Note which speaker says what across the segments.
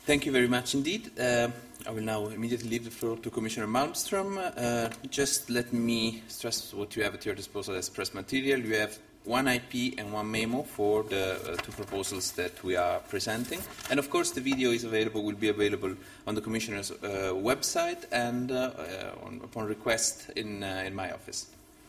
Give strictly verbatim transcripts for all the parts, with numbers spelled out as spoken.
Speaker 1: Thank you very much indeed. Uh, I will now immediately leave the floor to Commissioner Malmström. Uh, just let me stress what you have at your disposal as press material. You have one I P and one memo for the uh, two proposals that we are presenting. And of course the video is available, will be available on the Commissioner's uh, website and uh, uh, on, upon request in, uh, in my office.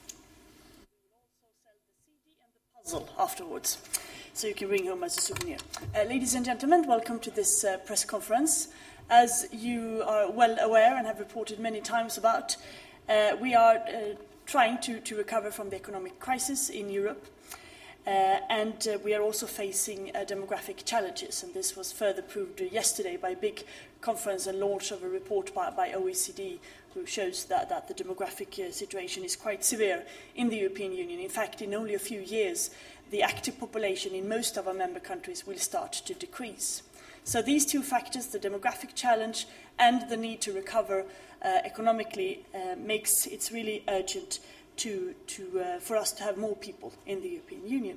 Speaker 2: Puzzle afterwards, so you can bring home as a souvenir. Uh, ladies and gentlemen, welcome to this uh, press conference. As you are well aware and have reported many times about, uh, we are uh, trying to, to recover from the economic crisis in Europe, uh, and uh, we are also facing uh, demographic challenges, and this was further proved yesterday by a big conference and launch of a report by, by O E C D, who shows that, that the demographic uh, situation is quite severe in the European Union. In fact, in only a few years, the active population in most of our member countries will start to decrease. So these two factors, the demographic challenge and the need to recover uh, economically, uh, makes it really urgent to, to, uh, for us to have more people in the European Union.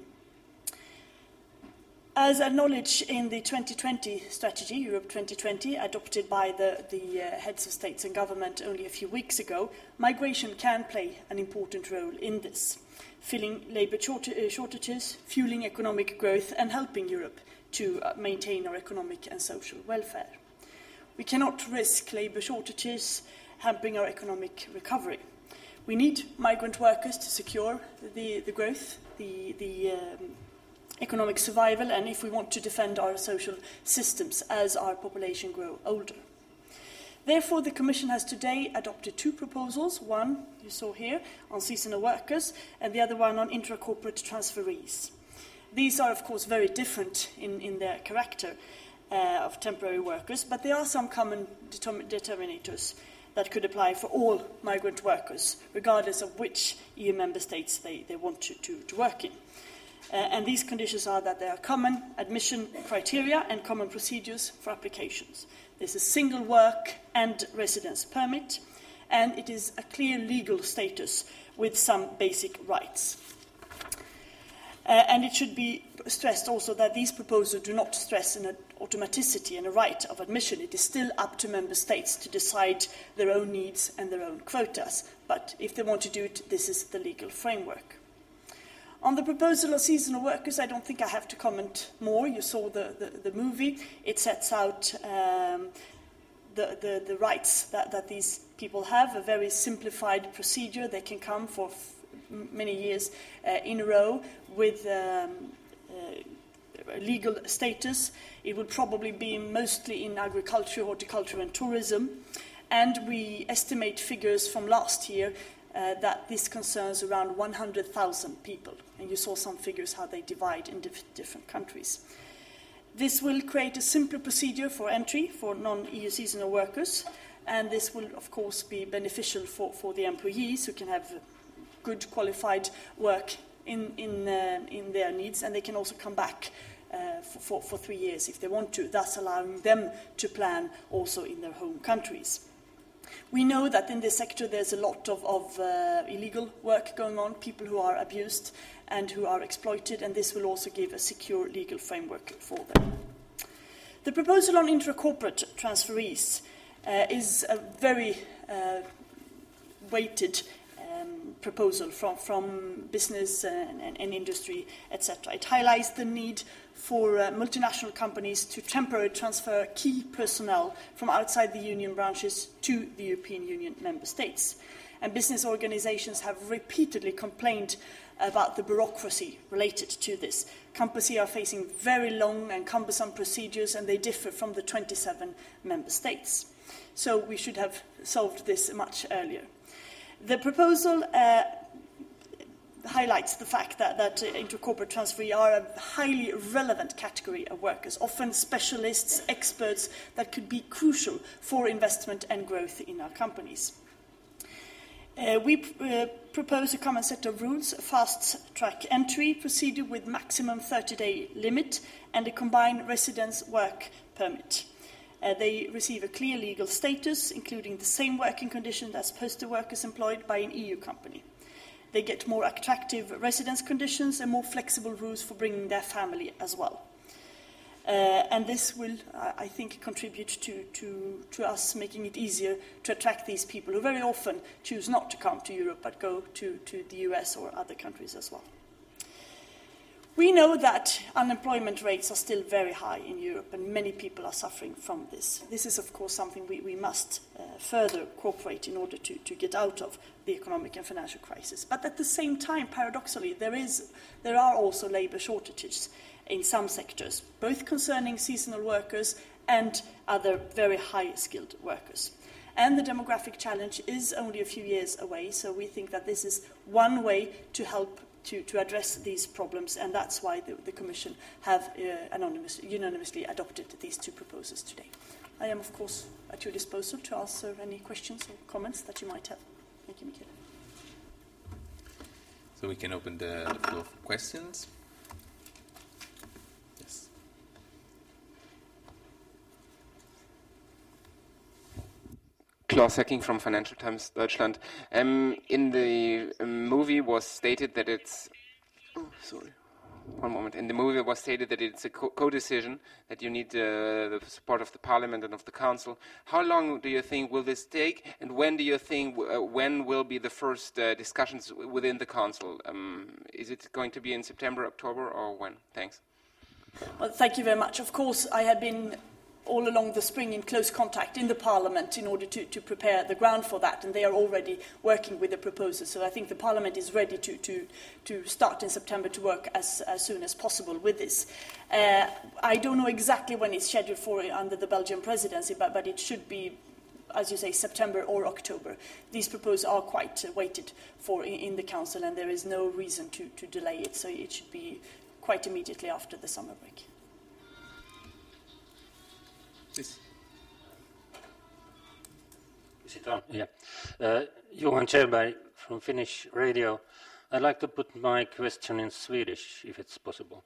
Speaker 2: As acknowledged in the twenty twenty strategy, Europe twenty twenty, adopted by the, the uh, heads of states and government only a few weeks ago, migration can play an important role in this, filling labour shortages, fueling economic growth and helping Europe to uh, maintain our economic and social welfare. We cannot risk labour shortages hampering our economic recovery. We need migrant workers to secure the, the growth, the, the um, economic survival, and if we want to defend our social systems as our population grows older. Therefore, the Commission has today adopted two proposals, one you saw here on seasonal workers and the other one on intra-corporate transferees. These are, of course, very different in, in their character uh, of temporary workers, but there are some common determ- determinators that could apply for all migrant workers, regardless of which E U member states they, they want to, to, to work in. Uh, and these conditions are that there are common admission criteria and common procedures for applications. There's a single work and residence permit, and it is a clear legal status with some basic rights. Uh, and it should be stressed also that these proposals do not stress an automaticity and a right of admission. It is still up to member states to decide their own needs and their own quotas. But if they want to do it, this is the legal framework. On the proposal of seasonal workers, I don't think I have to comment more. You saw the, the, the movie. It sets out um, the, the, the rights that, that these people have, a very simplified procedure. They can come for f- many years uh, in a row with um, uh, legal status. It would probably be mostly in agriculture, horticulture and tourism. And we estimate figures from last year Uh, that this concerns around one hundred thousand people. And you saw some figures how they divide in diff- different countries. This will create a simpler procedure for entry for non-E U seasonal workers, and this will, of course, be beneficial for, for the employees who can have good qualified work in, in, uh, in their needs, and they can also come back uh, for, for, for three years if they want to, thus allowing them to plan also in their home countries. We know that in this sector there's a lot of, of uh, illegal work going on, people who are abused and who are exploited, and this will also give a secure legal framework for them. The proposal on intra-corporate transferees uh, is a very uh, weighted um, proposal from, from business and, and, and industry, et cetera. It highlights the need for uh, multinational companies to temporarily transfer key personnel from outside the union branches to the European Union member states. And business organizations have repeatedly complained about the bureaucracy related to this. Companies are facing very long and cumbersome procedures, and they differ from the twenty-seven member states. So we should have solved this much earlier. The proposal uh, highlights the fact that, that uh, inter-corporate transferees are a highly relevant category of workers, often specialists, experts that could be crucial for investment and growth in our companies. Uh, we uh, propose a common set of rules, a fast-track entry procedure with maximum thirty-day limit, and a combined residence work permit. Uh, they receive a clear legal status, including the same working conditions as postal workers employed by an E U company. They get more attractive residence conditions and more flexible rules for bringing their family as well. Uh, and this will, uh, I think, contribute to, to, to us making it easier to attract these people who very often choose not to come to Europe but go to, to the U S or other countries as well. We know that unemployment rates are still very high in Europe, and many people are suffering from this. This is, of course, something we, we must uh, further cooperate in order to, to get out of the economic and financial crisis. But at the same time, paradoxically, there, is, there are also labour shortages in some sectors, both concerning seasonal workers and other very high-skilled workers. And the demographic challenge is only a few years away, so we think that this is one way to help To, to address these problems, and that's why the, the Commission have uh, anonymous, unanimously adopted these two proposals today. I am, of course, at your disposal to answer any questions or comments that you might have. Thank you, Michaela.
Speaker 1: So we can open the, the floor for questions. Yes.
Speaker 3: Klaus Hecking from Financial Times Deutschland. Um, in the um, movie was stated that it's... Oh, sorry. One moment. In the movie it was stated that it's a co- co-decision, that you need uh, the support of the Parliament and of the Council. How long do you think will this take, and when do you think, uh, when will be the first uh, discussions w- within the Council? Um, is it going to be in September, October, or when? Thanks.
Speaker 2: Well, thank you very much. Of course, I have been all along the spring in close contact in the Parliament in order to, to prepare the ground for that, and they are already working with the proposal. So I think the Parliament is ready to, to, to start in September to work as, as soon as possible with this. Uh, I don't know exactly when it's scheduled for under the Belgian presidency, but, but it should be, as you say, September or October. These proposals are quite uh, weighted for in, in the Council, and there is no reason to, to delay it, so it should be quite immediately after the summer break.
Speaker 1: Please.
Speaker 4: Is it on? Yeah. Uh, Johan Kjellberg from Finnish Radio. I'd like to put my question in Swedish, if it's possible.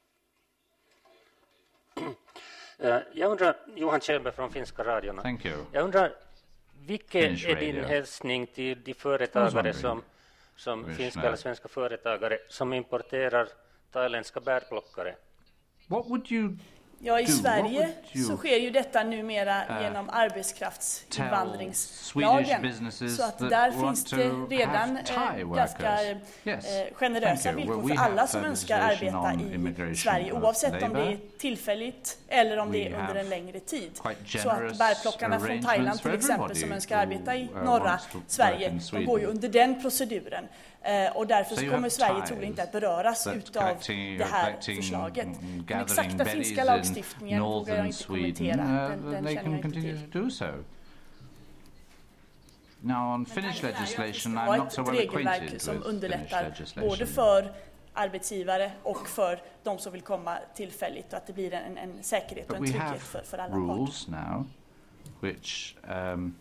Speaker 4: uh, jag undrar, Johan Kjellberg från Finska radion.
Speaker 5: Thank you.
Speaker 4: Jag undrar, vilken
Speaker 5: Finnish
Speaker 4: är din
Speaker 5: radio.
Speaker 4: hälsning till de företagare som, som finska eller svenska företagare som importerar thailändska bärplockare?
Speaker 5: What would you
Speaker 2: Ja, i
Speaker 5: do?
Speaker 2: Sverige
Speaker 5: What would you
Speaker 2: så sker ju detta numera
Speaker 5: uh,
Speaker 2: genom
Speaker 5: Swedish
Speaker 2: arbetskraftsinvandringslagen.
Speaker 5: businesses
Speaker 2: Så att
Speaker 5: that
Speaker 2: där
Speaker 5: want
Speaker 2: finns
Speaker 5: to
Speaker 2: det
Speaker 5: have
Speaker 2: redan
Speaker 5: Thai
Speaker 2: eh,
Speaker 5: workers?
Speaker 2: ganska eh,
Speaker 5: Yes.
Speaker 2: generösa
Speaker 5: Thank you.
Speaker 2: villkor
Speaker 5: Well, we
Speaker 2: för alla
Speaker 5: have
Speaker 2: som
Speaker 5: uh,
Speaker 2: önskar
Speaker 5: legislation
Speaker 2: arbeta
Speaker 5: on
Speaker 2: i
Speaker 5: immigration
Speaker 2: Sverige,
Speaker 5: of
Speaker 2: oavsett om det
Speaker 5: labour.
Speaker 2: är tillfälligt eller om
Speaker 5: We
Speaker 2: det är under
Speaker 5: have
Speaker 2: en längre tid.
Speaker 5: quite
Speaker 2: Så att
Speaker 5: generous
Speaker 2: bärplockarna från
Speaker 5: arrangements
Speaker 2: Thailand
Speaker 5: for
Speaker 2: till exempel
Speaker 5: everybody
Speaker 2: som önskar
Speaker 5: who,
Speaker 2: arbeta i
Speaker 5: uh,
Speaker 2: norra
Speaker 5: wants to work
Speaker 2: Sverige,
Speaker 5: in
Speaker 2: de
Speaker 5: Sweden.
Speaker 2: går ju under den proceduren. Eh, och därför
Speaker 5: So
Speaker 2: så
Speaker 5: you
Speaker 2: kommer
Speaker 5: have
Speaker 2: Sverige
Speaker 5: ties
Speaker 2: troligen inte att beröras
Speaker 5: that
Speaker 2: utav
Speaker 5: collecting-
Speaker 2: det här
Speaker 5: collecting,
Speaker 2: förslaget.
Speaker 5: mm,
Speaker 2: Den exakta
Speaker 5: gathering
Speaker 2: finska
Speaker 5: berries in
Speaker 2: lagstiftningen vågar jag
Speaker 5: northern
Speaker 2: inte
Speaker 5: Sweden,
Speaker 2: kommentera.
Speaker 5: uh,
Speaker 2: Den, den
Speaker 5: they
Speaker 2: känner
Speaker 5: can
Speaker 2: jag inte
Speaker 5: continue
Speaker 2: till.
Speaker 5: to do so. Now, on Finnish legislation, I'm
Speaker 2: Ha
Speaker 5: not so
Speaker 2: ett
Speaker 5: well
Speaker 2: regelverk
Speaker 5: acquainted
Speaker 2: som
Speaker 5: with Finnish
Speaker 2: underlättar
Speaker 5: legislation.
Speaker 2: både för arbetsgivare och för de som vill komma tillfälligt, och att det blir en, en säkerhet
Speaker 5: But
Speaker 2: och en
Speaker 5: we have
Speaker 2: trygghet för, för alla
Speaker 5: rules
Speaker 2: parter.
Speaker 5: now which um,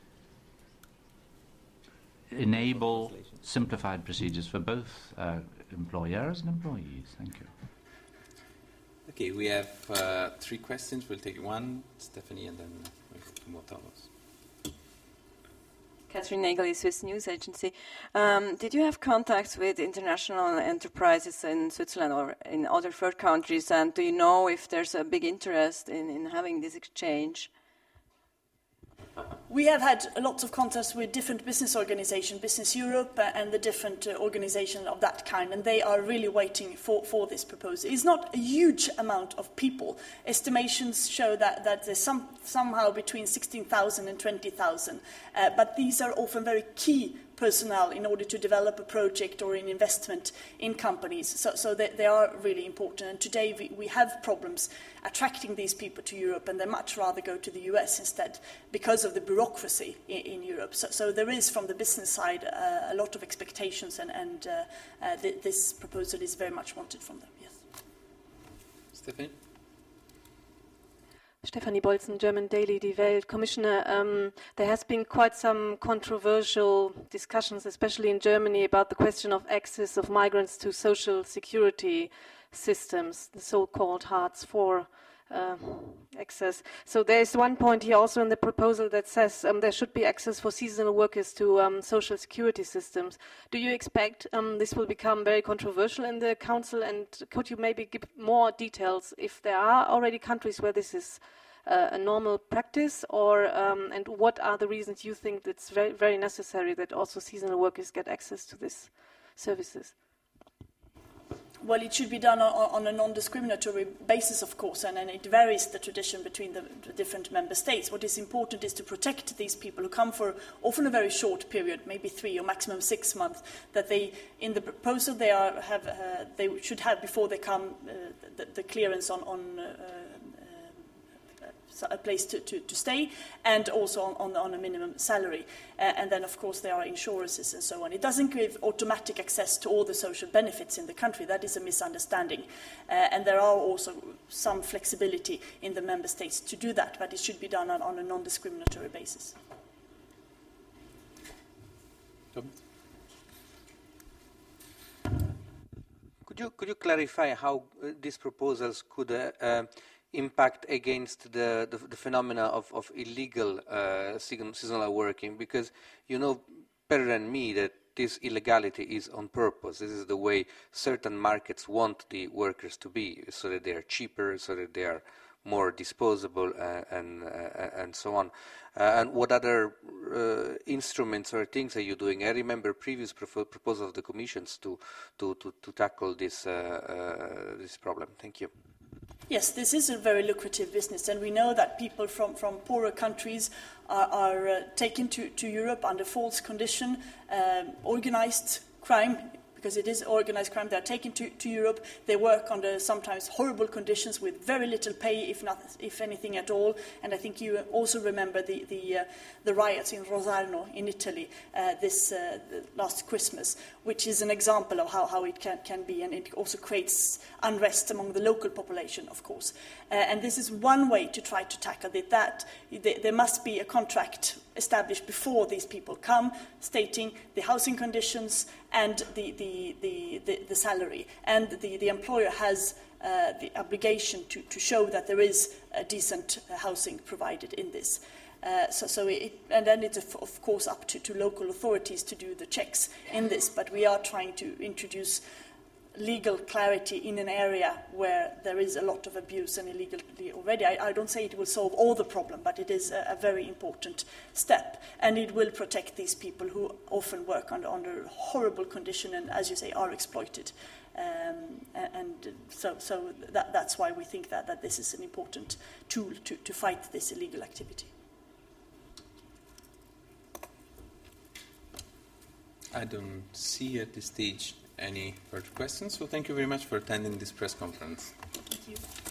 Speaker 5: enable simplified procedures for both uh, employers and employees. Thank you.
Speaker 1: Okay, we have uh, three questions. We'll take one, Stephanie, and then we'll go to more Thomas.
Speaker 6: Catherine Nagel, Swiss News Agency. Um, did you have contacts with international enterprises in Switzerland or in other third countries, and do you know if there's a big interest in, in having this exchange?
Speaker 2: We have had lots of contacts with different business organizations, Business Europe uh, and the different uh, organizations of that kind, and they are really waiting for, for this proposal. It's not a huge amount of people. Estimations show that, that there's some, somehow between sixteen thousand and twenty thousand, uh, but these are often very key personnel in order to develop a project or an investment in companies. So, so they, they are really important. And today we, we have problems attracting these people to Europe, and they much rather go to the U S instead because of the bureaucracy in, in Europe. So, so there is, from the business side, uh, a lot of expectations, and, and uh, uh, th- this proposal is very much wanted from them. Yes.
Speaker 1: Stephanie?
Speaker 7: Stefanie Bolzen, German Daily, Die Welt. Commissioner, um, there has been quite some controversial discussions, especially in Germany, about the question of access of migrants to social security systems, the so-called Hartz four uh, access. So there is one point here also in the proposal that says um, there should be access for seasonal workers to um, social security systems. Do you expect um, this will become very controversial in the Council, and could you maybe give more details if there are already countries where this is uh, a normal practice, or um, and what are the reasons you think it's very, very necessary that also seasonal workers get access to these services?
Speaker 2: Well, it should be done on, on a non-discriminatory basis, of course, and, and it varies the tradition between the, the different member states. What is important is to protect these people who come for often a very short period, maybe three or maximum six months, that they, in the proposal, they are have uh, they should have before they come uh, the, the clearance on, on uh, a place to, to, to stay, and also on, on, on a minimum salary. Uh, and then, of course, there are insurances and so on. It doesn't give automatic access to all the social benefits in the country. That is a misunderstanding. Uh, and there are also some flexibility in the member states to do that, but it should be done on, on a non-discriminatory basis.
Speaker 8: Could you, could you clarify how uh, these proposals could uh, uh, impact against the, the, the phenomena of, of illegal uh, seasonal working? Because you know better than me that this illegality is on purpose. This is the way certain markets want the workers to be, so that they are cheaper, so that they are more disposable, uh, and uh, and so on. Uh, and what other uh, instruments or things are you doing? I remember previous pro proposals of the Commissions to to to, to tackle this uh, uh, this problem. Thank you.
Speaker 2: Yes, this is a very lucrative business, and we know that people from, from poorer countries are, are uh, taken to, to Europe under false condition, um, organized crime, because it is organized crime. They are taken to, to Europe. They work under sometimes horrible conditions with very little pay, if not, if anything at all. And I think you also remember the the, uh, the riots in Rosarno in Italy uh, this uh, last Christmas, which is an example of how, how it can, can be, and it also creates unrest among the local population, of course. Uh, and this is one way to try to tackle it, that there must be a contract established before these people come, stating the housing conditions and the, the, the, the, the salary. And the, the employer has uh, the obligation to, to show that there is a decent uh, housing provided in this. Uh, so, so it, and then it's, of course, up to, to local authorities to do the checks in this. But we are trying to introduce legal clarity in an area where there is a lot of abuse and illegality already. I, I don't say it will solve all the problem, but it is a, a very important step. And it will protect these people who often work under, under horrible conditions and, as you say, are exploited. Um, and so, so that, that's why we think that, that this is an important tool to, to fight this illegal activity.
Speaker 1: I don't see at this stage any further questions, so thank you very much for attending this press conference.
Speaker 2: Thank you.